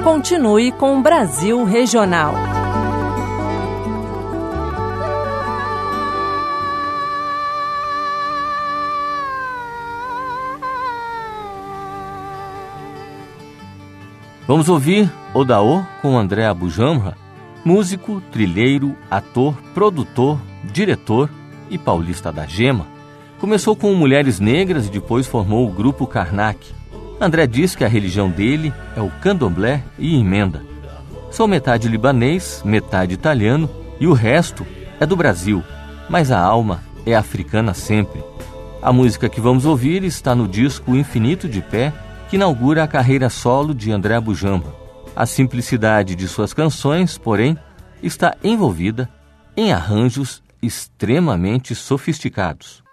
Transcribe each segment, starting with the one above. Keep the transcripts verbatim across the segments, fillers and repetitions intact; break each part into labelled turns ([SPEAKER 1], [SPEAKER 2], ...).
[SPEAKER 1] Continue com o Brasil Regional.
[SPEAKER 2] Vamos ouvir Odaô com André Abujamra, músico, trilheiro, ator, produtor, diretor e paulista da Gema. Começou com Mulheres Negras e depois formou o grupo Karnak. André diz que a religião dele é o candomblé e emenda. Sou metade libanês, metade italiano e o resto é do Brasil, mas a alma é africana sempre. A música que vamos ouvir está no disco Infinito de Pé, que inaugura a carreira solo de André Abujamra. A simplicidade de suas canções, porém, está envolvida em arranjos extremamente sofisticados.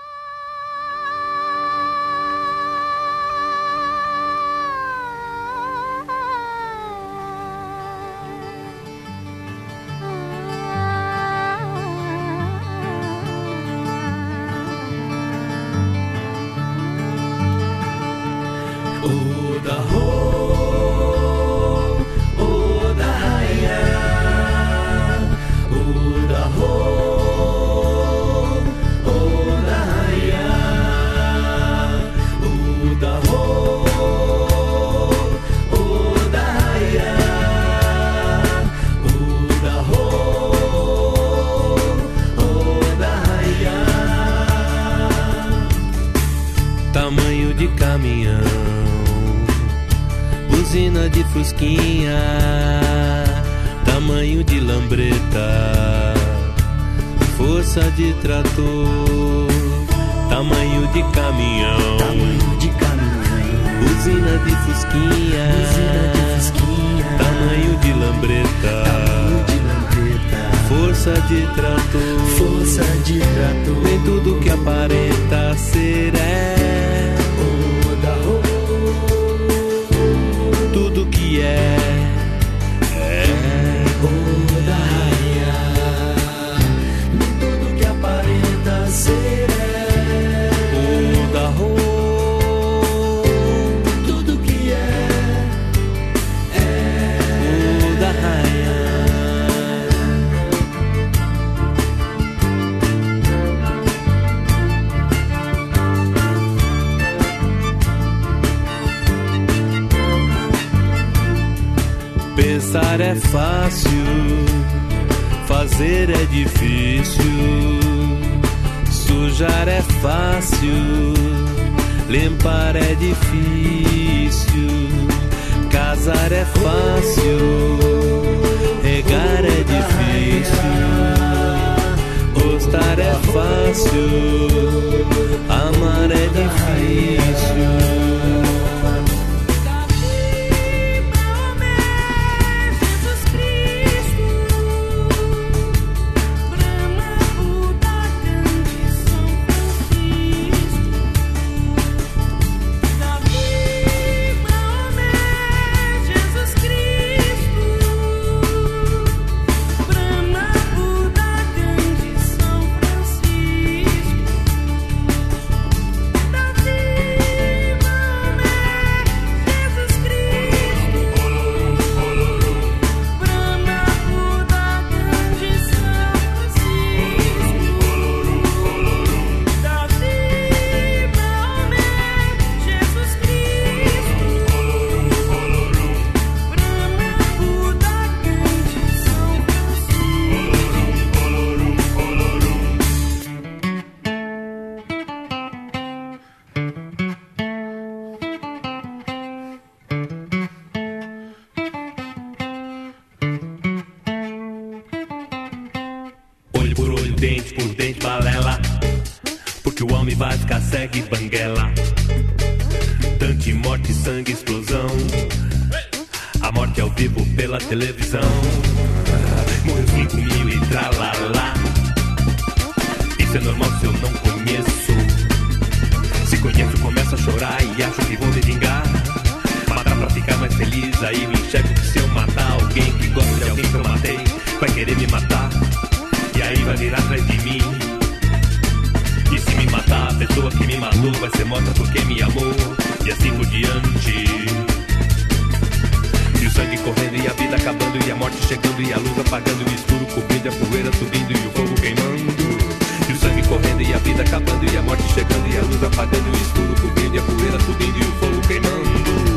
[SPEAKER 3] Tamanho de caminhão, buzina de fusquinha, tamanho de lambreta, força de trator. Tamanho de caminhão,
[SPEAKER 4] tamanho de caminhão,
[SPEAKER 3] buzina de fusquinha,
[SPEAKER 4] buzina de fusquinha,
[SPEAKER 3] tamanho de lambreta,
[SPEAKER 4] tamanho de lambreta,
[SPEAKER 3] força de trator,
[SPEAKER 4] força de trator.
[SPEAKER 3] Nem tudo que aparenta ser é tudo que é, é
[SPEAKER 4] Oda Raia. Nem tudo que aparenta ser é
[SPEAKER 3] Oda Ro.
[SPEAKER 4] Tudo que é, é
[SPEAKER 3] Oda Raia. Pensar é fácil, fazer é difícil. Sujar é fácil, limpar é difícil. Casar é fácil, regar é difícil. Gostar é fácil, amar é difícil. Dente por dente, balela, porque o homem vai ficar cego e banguela. Dante, morte, sangue, explosão. A morte ao vivo pela televisão. Morreu cinco mil e tralalá. Isso é normal se eu não conheço. Se conheço, começo a chorar e acho que vou me vingar. Matar pra ficar mais feliz, aí me enxergo que se eu matar alguém que gosta de alguém que eu matei, vai querer me matar. E aí vai virar atrás de mim. E se me matar, a pessoa que me matou vai ser morta porque me amou. E assim por diante. E o sangue chegando e a luz apagando, o escuro cobrindo, a poeira subindo e o fogo queimando. E o sangue correndo e a vida acabando, e a morte chegando e a luz apagando, o escuro cobrindo, e a poeira subindo e o fogo queimando.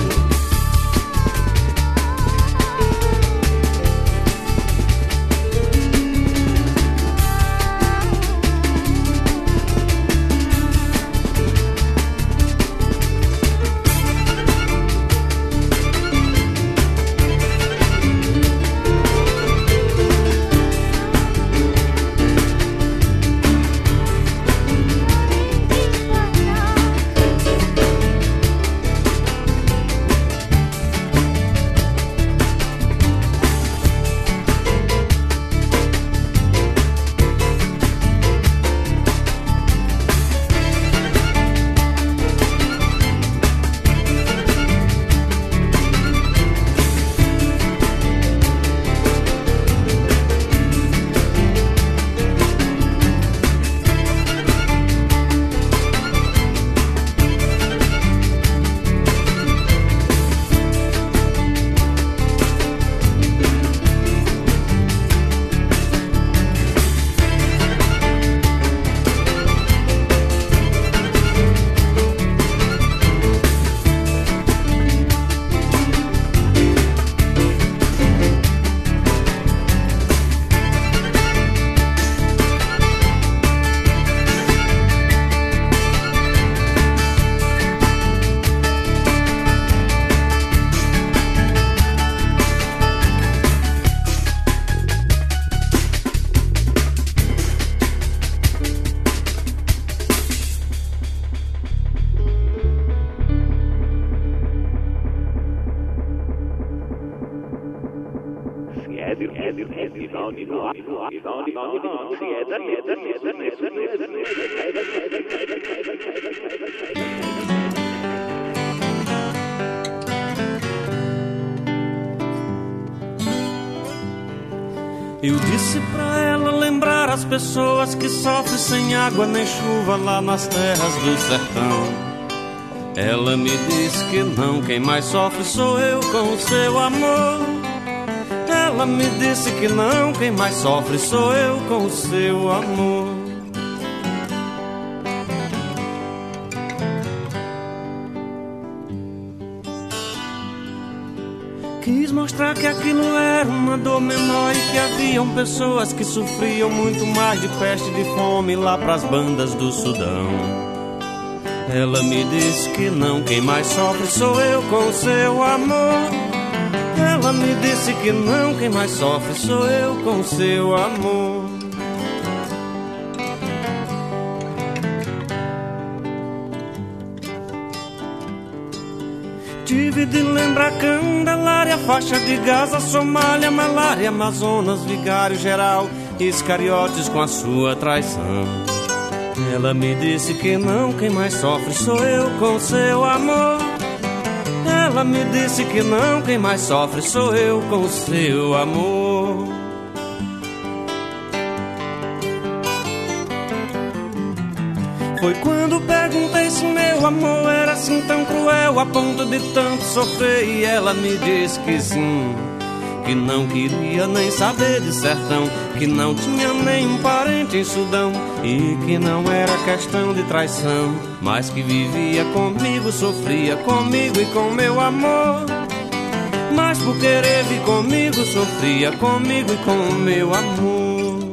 [SPEAKER 5] Eu disse pra ela lembrar as pessoas que sofrem sem água nem chuva lá nas terras do sertão. Ela me disse que não, quem mais sofre sou eu com o seu amor. Ela me disse que não, quem mais sofre sou eu com o seu amor. Quis mostrar que aquilo era uma dor menor e que haviam pessoas que sofriam muito mais de peste e de fome lá pras bandas do Sudão. Ela me disse que não, quem mais sofre sou eu com o seu amor. Ela me disse que não, quem mais sofre sou eu com o seu amor. Tive de lembrar Candelária, faixa de Gaza, Somália, Malária, Amazonas, Vigário Geral, Iscariotes com a sua traição. Ela me disse que não, quem mais sofre sou eu com seu amor. Ela me disse que não, quem mais sofre sou eu com seu amor. Foi quando perguntei se meu amor era assim tão cruel a ponto de tanto sofrer, e ela me disse que sim, que não queria nem saber de sertão, que não tinha nenhum parente em Sudão, e que não era questão de traição, mas que vivia comigo, sofria comigo e com meu amor. Mas por querer vir comigo, sofria comigo e com meu amor.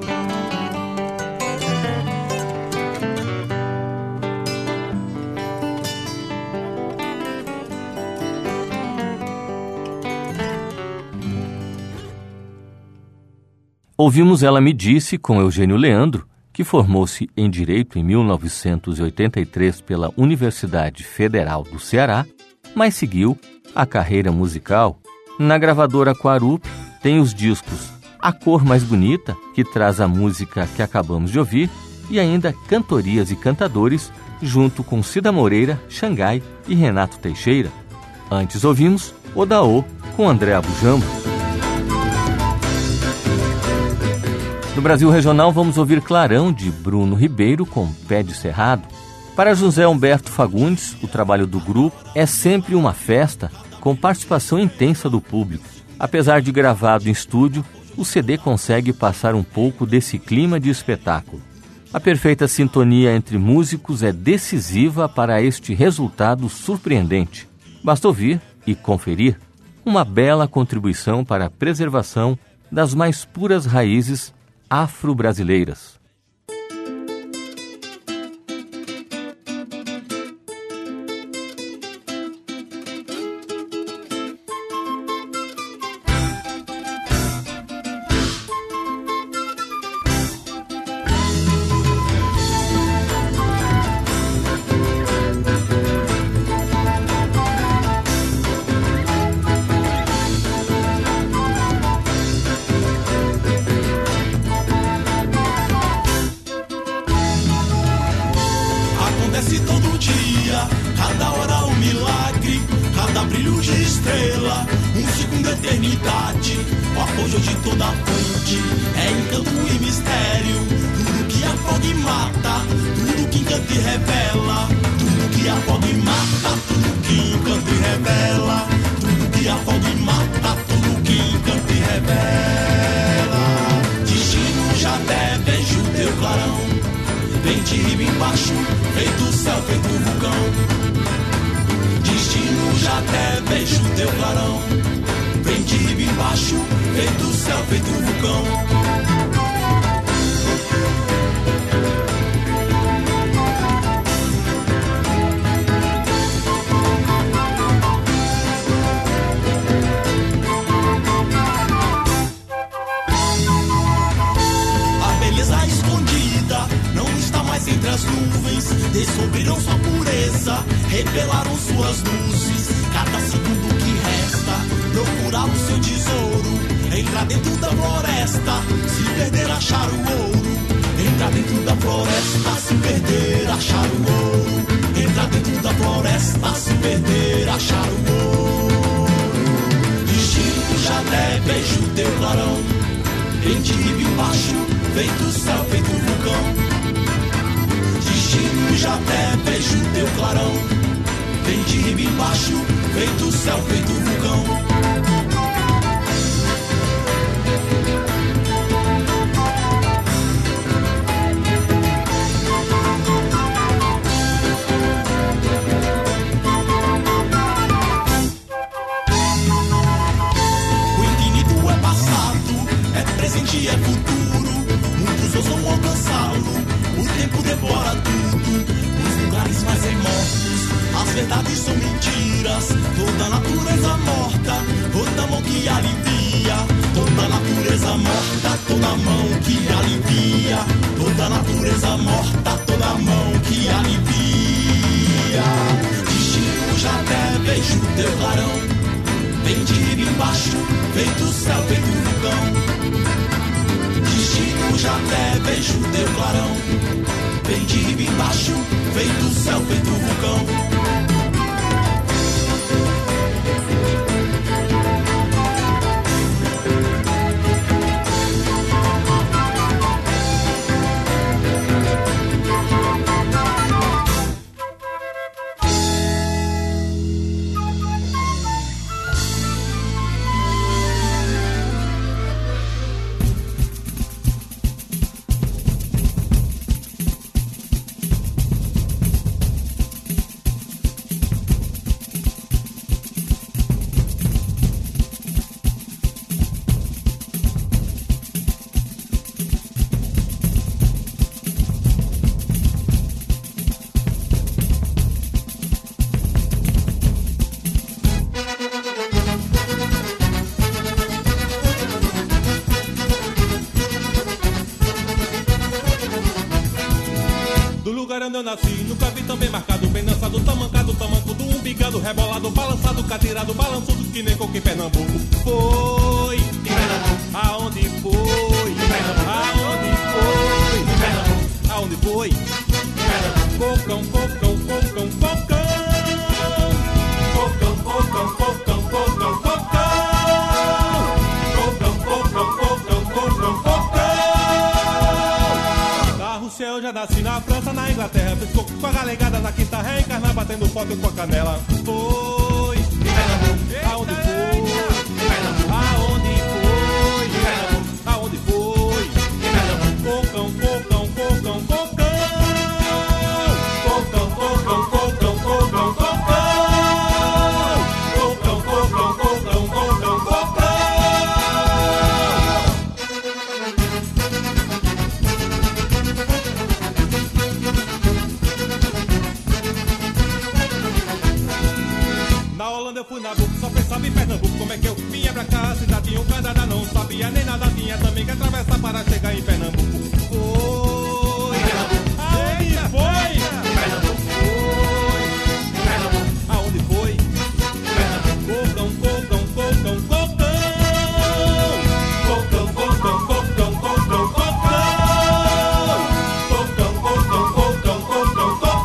[SPEAKER 2] Ouvimos Ela Me Disse com Eugênio Leandro, que formou-se em Direito em mil novecentos e oitenta e três pela Universidade Federal do Ceará, mas seguiu a carreira musical na gravadora Quarup. Tem os discos A Cor Mais Bonita, que traz a música que acabamos de ouvir, e ainda Cantorias e Cantadores, junto com Cida Moreira, Xangai e Renato Teixeira. Antes ouvimos Odaô com André Abujamra. No Brasil Regional, vamos ouvir Clarão, de Bruno Ribeiro, com Pé de Cerrado. Para José Humberto Fagundes, o trabalho do grupo é sempre uma festa com participação intensa do público. Apesar de gravado em estúdio, o C D consegue passar um pouco desse clima de espetáculo. A perfeita sintonia entre músicos é decisiva para este resultado surpreendente. Basta ouvir e conferir uma bela contribuição para a preservação das mais puras raízes afro-brasileiras.
[SPEAKER 4] Acontece todo dia, cada hora um milagre, cada brilho de estrela, um segundo eternidade, o apoio de toda a fonte, é encanto e mistério, tudo que afoga e mata, tudo que encanta e revela, tudo que afoga e mata, tudo que encanta e revela, tudo que afoga e mata, tudo que encanta e revela. Destino já deve o teu clarão, vem de riba embaixo, feito céu, feito vulcão. Destino já até vejo teu clarão, vem de riba embaixo, feito céu, feito vulcão. Entre as nuvens, descobriram sua pureza, revelaram suas luzes. Cada segundo que resta, procurar o seu tesouro. Entrar dentro da floresta, se perder, achar o ouro. Entrar dentro da floresta, se perder, achar o ouro. Entrar dentro da floresta, se perder, achar o ouro. Destino já deve o teu clarão, vem de riba embaixo, feito céu, feito vulcão. Destino já até vejo teu clarão, vem de riba embaixo, feito céu, feito vulcão. O infinito é passado, é presente e é futuro, muitos ousam alcançá-lo. O tempo devora tudo, os lugares mais remotos, as verdades são mentiras. Toda a natureza morta, toda mão que alivia. Toda a natureza morta, toda mão que alivia. Toda a natureza morta, toda mão que alivia. Destino já até vejo teu clarão, vem de riba embaixo, feito céu, feito vulcão. Destino já até vejo teu clarão, vem de riba embaixo, feito céu, feito vulcão.
[SPEAKER 6] Onde eu nasci, nunca vi tão bem marcado, bem dançado, tamancado, tamanco do umbigado, rebolado, balançado, catirado, balançudo que nem coco em Pernambuco. Foi em Pernambuco, aonde foi? Em Pernambuco, aonde foi? Em Pernambuco, aonde foi? Em Pernambuco, cocão, cocão, cocão, cocão, cocão, cocão, cocão, cocão, cocão, cocão, cocão, cocão, cocão, cocão. Da Rússia eu já nasci, na França, na Inglaterra, piscou com a galegada na quinta ré, encarnar batendo foto com a canela. Foi em Pernambuco, aonde foi? Em Pernambuco, Rolando eu fui na boca, só pensava em Pernambuco. Como é que eu vinha pra cá, se já tinha um Canadá, não sabia nem nada, tinha também que atravessar para chegar em Pernambuco. Foi, aonde foi? Pernambuco foi, Pernambuco, aonde foi? Pernambuco, cocão, cocão, cocão, cocão, cocão, cocão, cocão, cocão, cocão, cocão, cocão,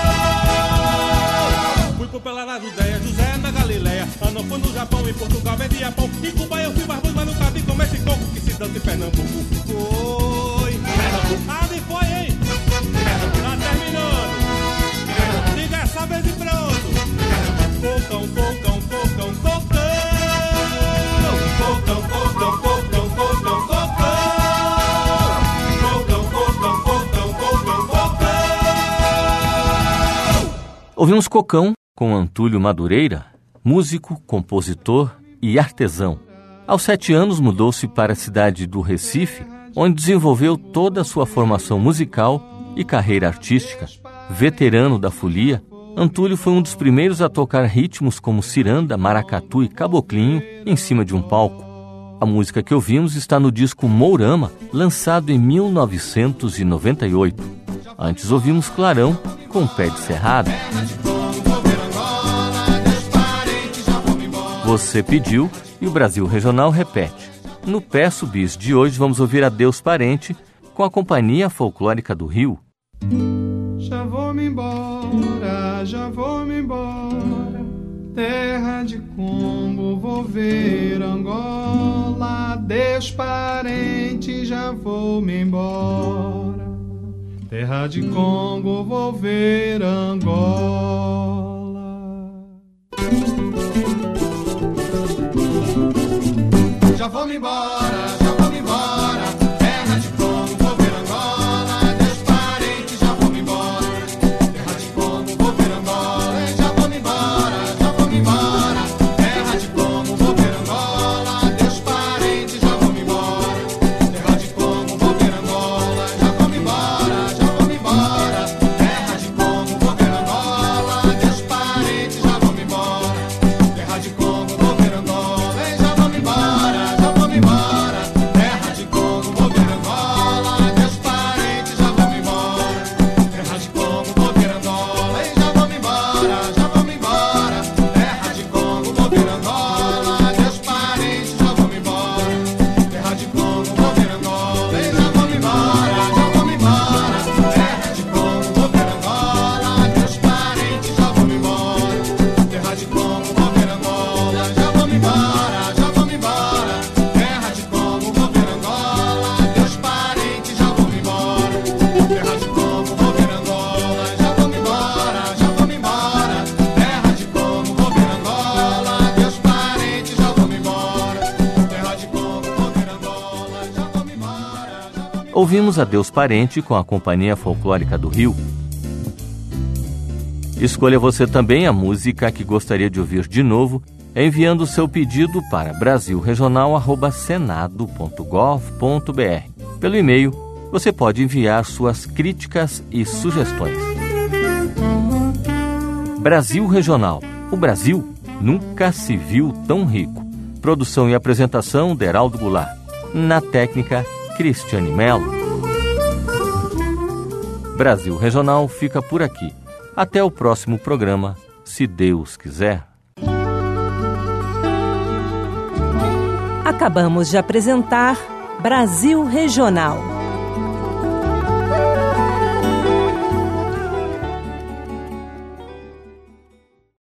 [SPEAKER 6] cocão. Fui pro Pelara Judéia, José na Galileia. Ah, não fui no Japão, em Portugal vendia pão. Em Cuba eu fui barbudo, mas nunca vi comer esse coco que se dança em Pernambuco. Foi, Pernambuco, aonde foi, hein? Pernambuco, tá terminando. Pernambuco, diga essa vez e pronto. Cocão, cocão, cocão, cocão. Cocão, cocão, cocão, cocão, cocão. Cocão, cocão, cocão, cocão, cocão.
[SPEAKER 2] Ouvimos Cocão com Antúlio Madureira, músico, compositor e artesão. Aos sete anos mudou-se para a cidade do Recife, onde desenvolveu toda a sua formação musical e carreira artística. Veterano da folia, Antúlio foi um dos primeiros a tocar ritmos como ciranda, maracatu e caboclinho em cima de um palco. A música que ouvimos está no disco Mourama, lançado em mil novecentos e noventa e oito. Antes ouvimos Clarão com Pé de Cerrado. Você pediu e o Brasil Regional repete. No Peço Bis de hoje vamos ouvir Adeus Parente com a Companhia Folclórica do Rio.
[SPEAKER 7] Já vou-me embora, já vou-me embora, terra de Congo, vou ver Angola. Adeus parente, já vou-me embora, terra de Congo, vou ver Angola. Já vou-me embora, já vou-me embora, terra de Congo, vou ver Angola. Adeus parente, já vou-me embora, terra de Congo, vou ver Angola. Já vou-me embora, já vou-me embora, terra de Congo, vou ver Angola. Adeus parente, já vou-me embora, terra de Congo, vou ver Angola. Já vou-me embora, já vou-me embora, terra de Congo, vou ver Angola. Adeus parente, já vou-me embora, terra de Congo, vou ver Angola. Já vou-me embora, já vou-me embora, terra de Congo, vou ver Angola. Adeus parente, já vou-me embora, terra de Congo, vou ver Angola. Já vou-me embora, já vou-me embora, terra de Congo, vou ver Angola. Adeus parente, já vou-me embora, terra de Congo, vou ver Angola. Já vou-me embora, já vou-me embora, terra de Congo, vou ver Angola. Adeus parente, já vou-me embora, terra de Congo, vou ver Angola. Já vou-me embora, já vou-me embora, terra de Congo, vou ver Angola. Adeus parente, já vou-me embora, terra de Congo, vou ver Angola. Já vou-me embora, já vou-me embora, terra de Congo, vou ver Angola. Adeus parente, já vou-me embora, terra de Congo, vou ver Angola. Já vou-me embora, já vou-me embora.
[SPEAKER 2] Ouvimos Adeus Parente com a Companhia Folclórica do Rio. Escolha você também a música que gostaria de ouvir de novo, enviando o seu pedido para brasil regional arroba senado ponto gov ponto br. Pelo e-mail, você pode enviar suas críticas e sugestões. Brasil Regional. O Brasil nunca se viu tão rico. Produção e apresentação, Deraldo Goulart. Na técnica, Cristiane Mello. Brasil Regional fica por aqui. Até o próximo programa, se Deus quiser.
[SPEAKER 1] Acabamos de apresentar Brasil Regional.